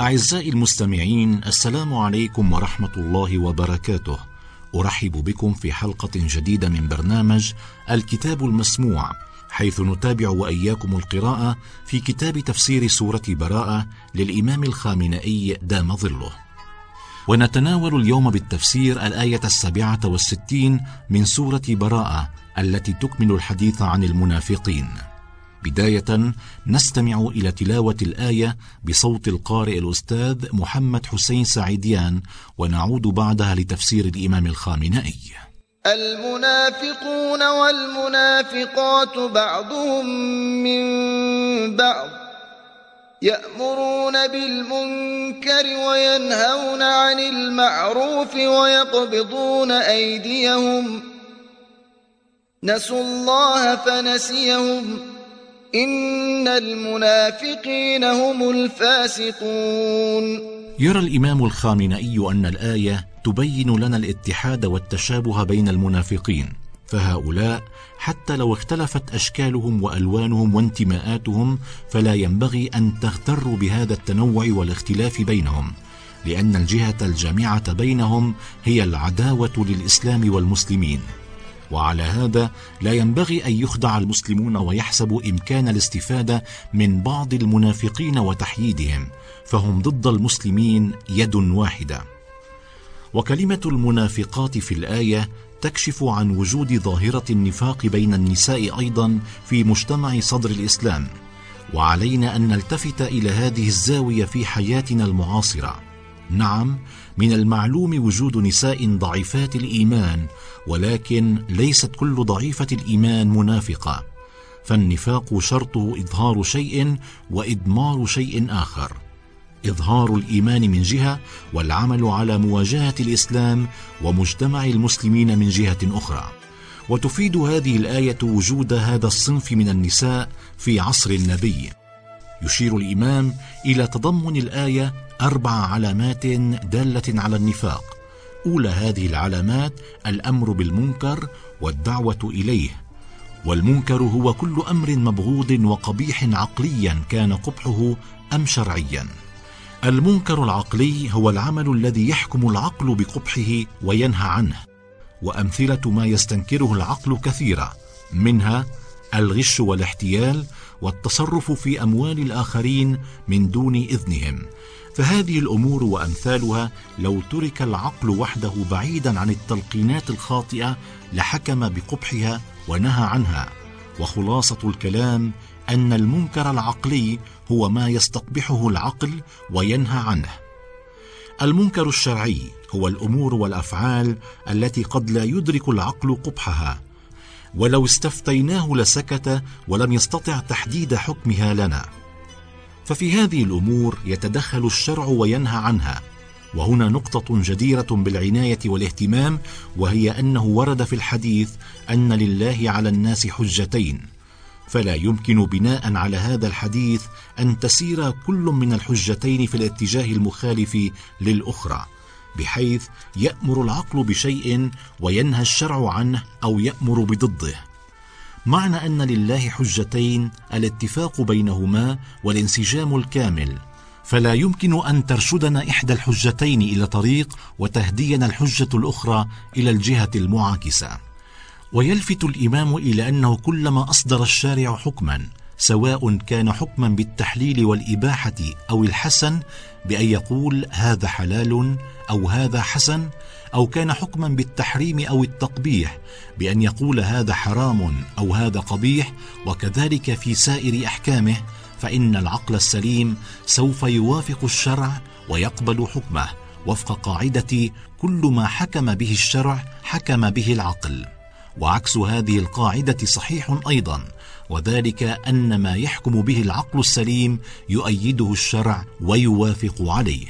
أعزائي المستمعين، السلام عليكم ورحمة الله وبركاته. أرحب بكم في حلقة جديدة من برنامج الكتاب المسموع، حيث نتابع وإياكم القراءة في كتاب تفسير سورة براءة للإمام الخامنئي دام ظله. ونتناول اليوم بالتفسير الآية 67 من سورة براءة التي تكمل الحديث عن المنافقين. بداية نستمع إلى تلاوة الآية بصوت القارئ الأستاذ محمد حسين سعيديان، ونعود بعدها لتفسير الإمام الخامنئي. المنافقون والمنافقات بعضهم من بعض يأمرون بالمنكر وينهون عن المعروف ويقبضون أيديهم، نسوا الله فنسيهم، إن المنافقين هم الفاسقون. يرى الإمام الخامنئي أن الآية تبين لنا الاتحاد والتشابه بين المنافقين، فهؤلاء حتى لو اختلفت أشكالهم وألوانهم وانتماءاتهم فلا ينبغي أن تغتروا بهذا التنوع والاختلاف بينهم، لأن الجهة الجامعة بينهم هي العداوة للإسلام والمسلمين. وعلى هذا لا ينبغي أن يخدع المسلمون ويحسبوا إمكان الاستفادة من بعض المنافقين وتحييدهم، فهم ضد المسلمين يد واحدة. وكلمة المنافقات في الآية تكشف عن وجود ظاهرة النفاق بين النساء أيضا في مجتمع صدر الإسلام، وعلينا أن نلتفت إلى هذه الزاوية في حياتنا المعاصرة. نعم، من المعلوم وجود نساء ضعيفات الإيمان، ولكن ليست كل ضعيفة الإيمان منافقة، فالنفاق شرطه إظهار شيء وإدمار شيء آخر، إظهار الإيمان من جهة والعمل على مواجهة الإسلام ومجتمع المسلمين من جهة أخرى. وتفيد هذه الآية وجود هذا الصنف من النساء في عصر النبي. يشير الإمام إلى تضمن الآية 4 علامات دالة على النفاق. أولى هذه العلامات الأمر بالمنكر والدعوة إليه، والمنكر هو كل أمر مبغوض وقبيح عقليا كان قبحه أم شرعيا. المنكر العقلي هو العمل الذي يحكم العقل بقبحه وينهى عنه، وأمثلة ما يستنكره العقل كثيرة، منها الغش والاحتيال والتصرف في أموال الآخرين من دون إذنهم. فهذه الأمور وأمثالها لو ترك العقل وحده بعيدا عن التلقينات الخاطئة لحكم بقبحها ونهى عنها. وخلاصة الكلام أن المنكر العقلي هو ما يستقبحه العقل وينهى عنه. المنكر الشرعي هو الأمور والأفعال التي قد لا يدرك العقل قبحها، ولو استفتيناه لسكت ولم يستطع تحديد حكمها لنا. ففي هذه الأمور يتدخل الشرع وينهى عنها. وهنا نقطة جديرة بالعناية والاهتمام، وهي أنه ورد في الحديث أن لله على الناس حجتين، فلا يمكن بناء على هذا الحديث أن تسير كل من الحجتين في الاتجاه المخالف للأخرى، بحيث يأمر العقل بشيء وينهى الشرع عنه أو يأمر بضده. معنى أن لله حجتين الاتفاق بينهما والانسجام الكامل، فلا يمكن أن ترشدنا إحدى الحجتين إلى طريق وتهدينا الحجة الأخرى إلى الجهة المعاكسة. ويلفت الإمام إلى أنه كلما أصدر الشارع حكما، سواء كان حكما بالتحليل والإباحة أو الحسن بأن يقول هذا حلال أو هذا حسن، أو كان حكما بالتحريم أو التقبيح بأن يقول هذا حرام أو هذا قبيح، وكذلك في سائر أحكامه، فإن العقل السليم سوف يوافق الشرع ويقبل حكمه وفق قاعدة كل ما حكم به الشرع حكم به العقل. وعكس هذه القاعدة صحيح أيضا، وذلك أن ما يحكم به العقل السليم يؤيده الشرع ويوافق عليه.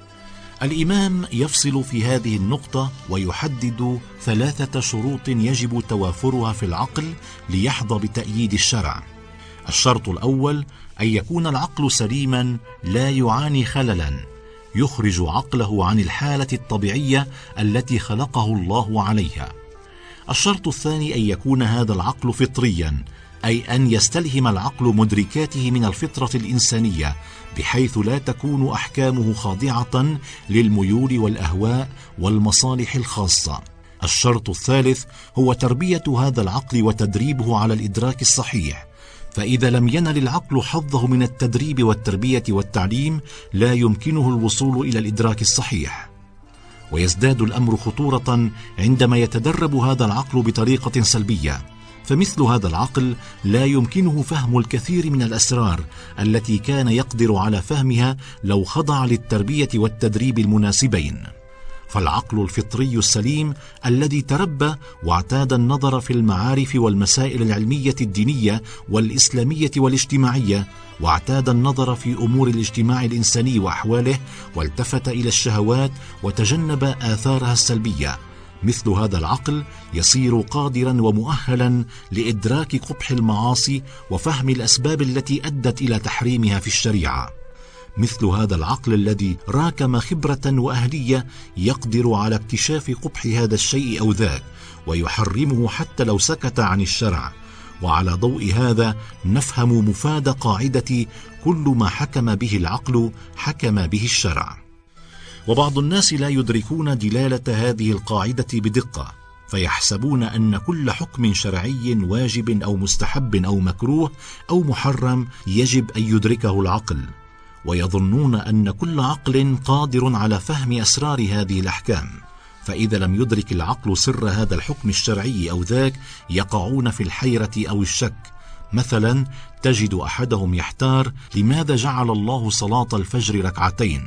الإمام يفصل في هذه النقطة ويحدد 3 شروط يجب توافرها في العقل ليحظى بتأييد الشرع. الشرط الأول أن يكون العقل سليما لا يعاني خللا يخرج عقله عن الحالة الطبيعية التي خلقه الله عليها. الشرط الثاني أن يكون هذا العقل فطريا أي أن يستلهم العقل مدركاته من الفطرة الإنسانية بحيث لا تكون أحكامه خاضعة للميول والأهواء والمصالح الخاصة. الشرط الثالث هو تربية هذا العقل وتدريبه على الإدراك الصحيح، فإذا لم ينل العقل حظه من التدريب والتربية والتعليم لا يمكنه الوصول إلى الإدراك الصحيح. ويزداد الأمر خطورة عندما يتدرب هذا العقل بطريقة سلبية، فمثل هذا العقل لا يمكنه فهم الكثير من الأسرار التي كان يقدر على فهمها لو خضع للتربية والتدريب المناسبين. فالعقل الفطري السليم الذي تربى واعتاد النظر في المعارف والمسائل العلمية الدينية والإسلامية والاجتماعية، واعتاد النظر في أمور الاجتماع الإنساني وأحواله، والتفت إلى الشهوات وتجنب آثارها السلبية، مثل هذا العقل يصير قادرا ومؤهلا لإدراك قبح المعاصي وفهم الأسباب التي أدت إلى تحريمها في الشريعة. مثل هذا العقل الذي راكم خبرة وأهلية يقدر على اكتشاف قبح هذا الشيء أو ذاك ويحرمه حتى لو سكت عن الشرع. وعلى ضوء هذا نفهم مفاد قاعدة كل ما حكم به العقل حكم به الشرع. وبعض الناس لا يدركون دلالة هذه القاعدة بدقة، فيحسبون أن كل حكم شرعي واجب أو مستحب أو مكروه أو محرم يجب أن يدركه العقل، ويظنون أن كل عقل قادر على فهم أسرار هذه الأحكام، فإذا لم يدرك العقل سر هذا الحكم الشرعي أو ذاك يقعون في الحيرة أو الشك. مثلا تجد أحدهم يحتار لماذا جعل الله صلاة الفجر ركعتين.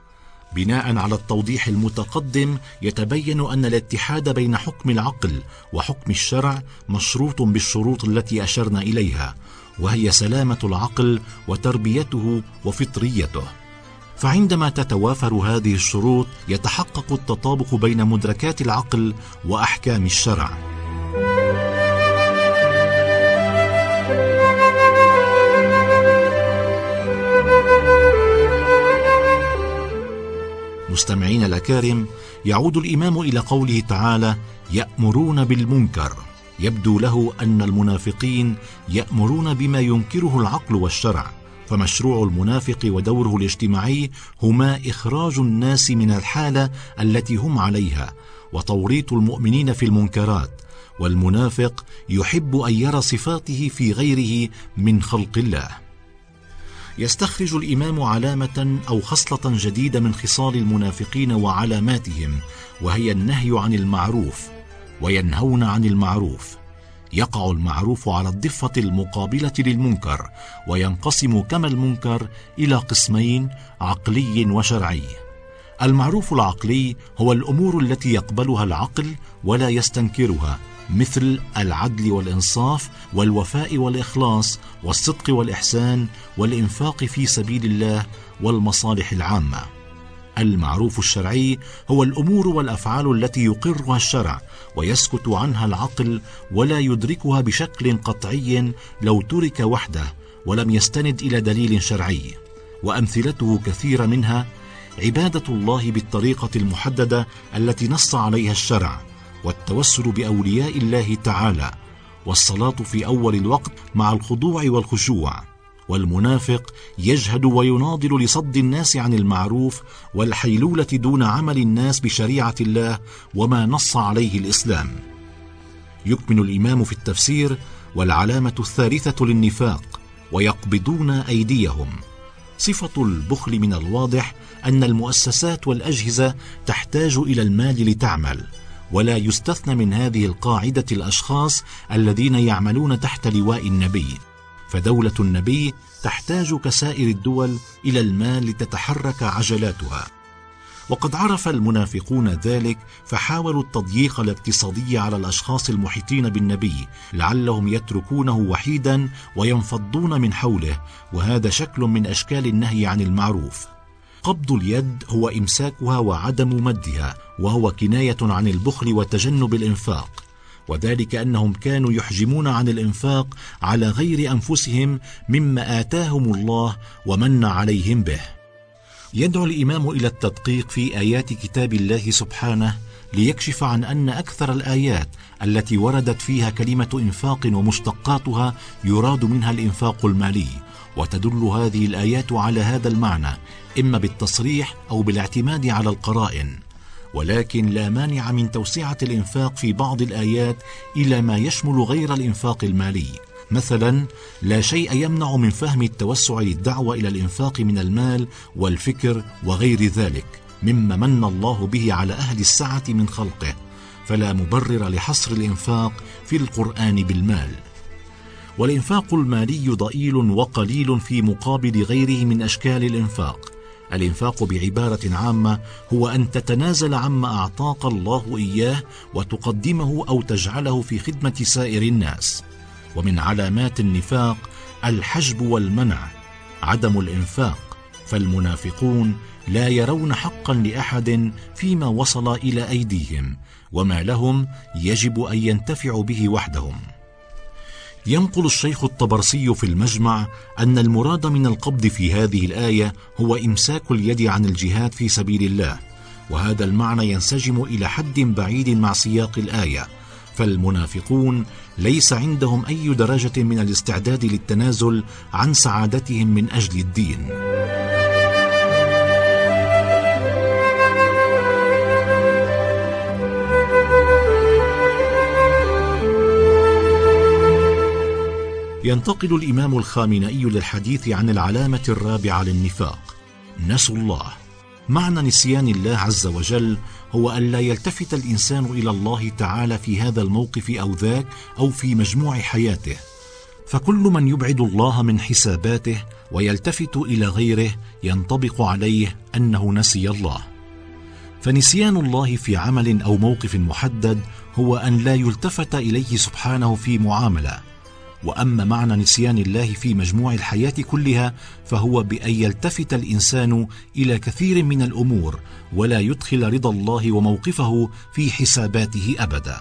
بناء على التوضيح المتقدم يتبين أن الاتحاد بين حكم العقل وحكم الشرع مشروط بالشروط التي أشرنا إليها، وهي سلامة العقل وتربيته وفطريته. فعندما تتوافر هذه الشروط يتحقق التطابق بين مدركات العقل وأحكام الشرع. مستمعين الأكارم، يعود الإمام إلى قوله تعالى: يأمرون بالمنكر. يبدو له أن المنافقين يأمرون بما ينكره العقل والشرع، فمشروع المنافق ودوره الاجتماعي هما إخراج الناس من الحالة التي هم عليها وتوريط المؤمنين في المنكرات، والمنافق يحب أن يرى صفاته في غيره من خلق الله. يستخرج الإمام علامة أو خصلة جديدة من خصال المنافقين وعلاماتهم، وهي النهي عن المعروف، وينهون عن المعروف. يقع المعروف على الضفة المقابلة للمنكر، وينقسم كما المنكر إلى قسمين: عقلي وشرعي. المعروف العقلي هو الأمور التي يقبلها العقل ولا يستنكرها، مثل العدل والإنصاف والوفاء والإخلاص والصدق والإحسان والإنفاق في سبيل الله والمصالح العامة. المعروف الشرعي هو الأمور والأفعال التي يقرها الشرع ويسكت عنها العقل ولا يدركها بشكل قطعي لو ترك وحده ولم يستند إلى دليل شرعي. وأمثلته كثيرة، منها عبادة الله بالطريقة المحددة التي نص عليها الشرع، والتوسل بأولياء الله تعالى، والصلاة في أول الوقت مع الخضوع والخشوع. والمنافق يجهد ويناضل لصد الناس عن المعروف والحيلولة دون عمل الناس بشريعة الله وما نص عليه الإسلام. يكمن الإمام في التفسير: والعلامة الثالثة للنفاق: ويقبضون أيديهم. صفة البخل من الواضح أن المؤسسات والأجهزة تحتاج إلى المال لتعمل، ولا يستثنى من هذه القاعدة الأشخاص الذين يعملون تحت لواء النبي، فدولة النبي تحتاج كسائر الدول إلى المال لتتحرك عجلاتها. وقد عرف المنافقون ذلك، فحاولوا التضييق الاقتصادي على الأشخاص المحيطين بالنبي لعلهم يتركونه وحيدا وينفضون من حوله، وهذا شكل من أشكال النهي عن المعروف. قبض اليد هو إمساكها وعدم مدها، وهو كناية عن البخل وتجنب الإنفاق، وذلك أنهم كانوا يحجمون عن الإنفاق على غير أنفسهم مما آتاهم الله ومن عليهم به. يدعو الإمام إلى التدقيق في آيات كتاب الله سبحانه ليكشف عن أن أكثر الآيات التي وردت فيها كلمة إنفاق ومشتقاتها يراد منها الإنفاق المالي، وتدل هذه الآيات على هذا المعنى إما بالتصريح أو بالاعتماد على القرائن. ولكن لا مانع من توسعة الإنفاق في بعض الآيات إلى ما يشمل غير الإنفاق المالي. مثلا لا شيء يمنع من فهم التوسع للدعوة إلى الإنفاق من المال والفكر وغير ذلك مما من الله به على أهل السعة من خلقه، فلا مبرر لحصر الإنفاق في القرآن بالمال. والإنفاق المالي ضئيل وقليل في مقابل غيره من أشكال الإنفاق. الإنفاق بعبارة عامة هو أن تتنازل عما أعطاك الله إياه وتقدمه أو تجعله في خدمة سائر الناس. ومن علامات النفاق الحجب والمنع، عدم الإنفاق، فالمنافقون لا يرون حقا لأحد فيما وصل إلى أيديهم، وما لهم يجب أن ينتفعوا به وحدهم. ينقل الشيخ الطبرسي في المجمع أن المراد من القبض في هذه الآية هو إمساك اليد عن الجهاد في سبيل الله، وهذا المعنى ينسجم إلى حد بعيد مع سياق الآية، فالمنافقون ليس عندهم أي درجة من الاستعداد للتنازل عن سعادتهم من أجل الدين. ينتقل الإمام الخامنئي للحديث عن العلامة الرابعة للنفاق، نسوا الله. معنى نسيان الله عز وجل هو أن لا يلتفت الإنسان إلى الله تعالى في هذا الموقف أو ذاك أو في مجموع حياته، فكل من يبعد الله من حساباته ويلتفت إلى غيره ينطبق عليه أنه نسي الله. فنسيان الله في عمل أو موقف محدد هو أن لا يلتفت إليه سبحانه في معاملة. وأما معنى نسيان الله في مجموع الحياة كلها فهو بأن يلتفت الإنسان إلى كثير من الأمور ولا يدخل رضا الله وموقفه في حساباته أبدا.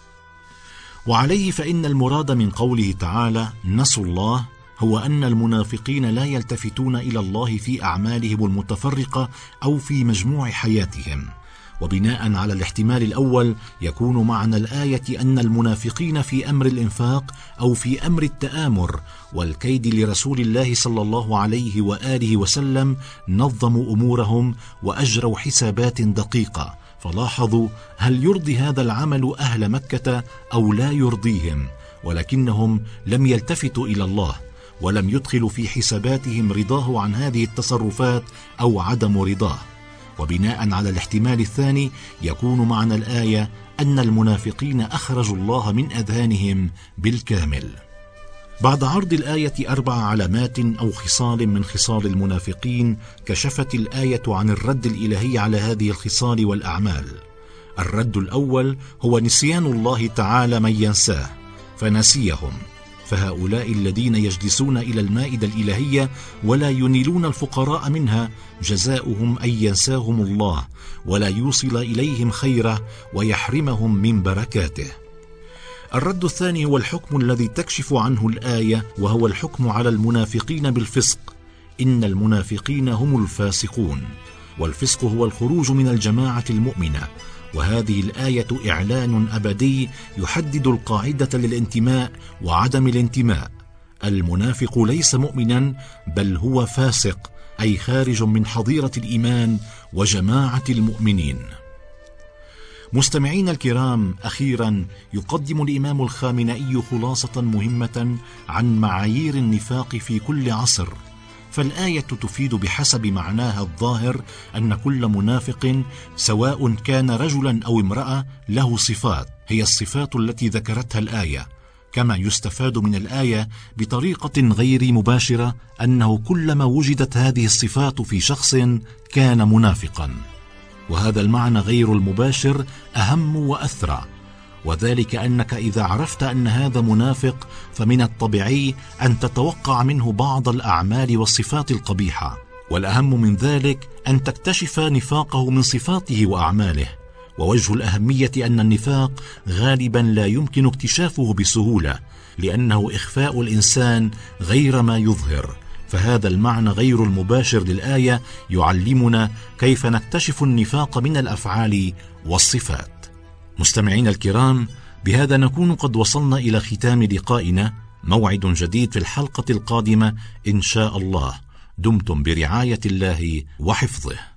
وعليه فإن المراد من قوله تعالى نسوا الله هو أن المنافقين لا يلتفتون إلى الله في أعمالهم المتفرقة أو في مجموع حياتهم. وبناء على الاحتمال الأول يكون معنى الآية أن المنافقين في أمر الإنفاق أو في أمر التآمر والكيد لرسول الله صلى الله عليه وآله وسلم نظموا أمورهم وأجروا حسابات دقيقة، فلاحظوا هل يرضي هذا العمل أهل مكة أو لا يرضيهم، ولكنهم لم يلتفتوا إلى الله ولم يدخلوا في حساباتهم رضاه عن هذه التصرفات أو عدم رضاه. وبناء على الاحتمال الثاني يكون معنى الآية أن المنافقين أخرجوا الله من أذهانهم بالكامل. بعد عرض الآية 4 علامات أو خصال من خصال المنافقين، كشفت الآية عن الرد الإلهي على هذه الخصال والأعمال. الرد الأول هو نسيان الله تعالى من ينساه فنسيهم، فهؤلاء الذين يجلسون إلى المائدة الإلهية ولا ينيلون الفقراء منها جزاؤهم أن ينساهم الله ولا يوصل إليهم خيره ويحرمهم من بركاته. الرد الثاني هو الحكم الذي تكشف عنه الآية، وهو الحكم على المنافقين بالفسق. إن المنافقين هم الفاسقون، والفسق هو الخروج من الجماعة المؤمنة، وهذه الآية إعلان أبدي يحدد القاعدة للانتماء وعدم الانتماء. المنافق ليس مؤمنا بل هو فاسق، أي خارج من حظيرة الإيمان وجماعة المؤمنين. مستمعين الكرام، أخيرا يقدم الإمام الخامنئي خلاصة مهمة عن معايير النفاق في كل عصر. فالآية تفيد بحسب معناها الظاهر أن كل منافق سواء كان رجلا أو امرأة له صفات هي الصفات التي ذكرتها الآية، كما يستفاد من الآية بطريقة غير مباشرة أنه كلما وجدت هذه الصفات في شخص كان منافقا. وهذا المعنى غير المباشر أهم وأثرى، وذلك أنك إذا عرفت أن هذا منافق فمن الطبيعي أن تتوقع منه بعض الأعمال والصفات القبيحة، والأهم من ذلك أن تكتشف نفاقه من صفاته وأعماله. ووجه الأهمية أن النفاق غالبا لا يمكن اكتشافه بسهولة، لأنه إخفاء الإنسان غير ما يظهر. فهذا المعنى غير المباشر للآية يعلمنا كيف نكتشف النفاق من الأفعال والصفات. مستمعين الكرام، بهذا نكون قد وصلنا إلى ختام لقائنا. موعد جديد في الحلقة القادمة إن شاء الله. دمتم برعاية الله وحفظه.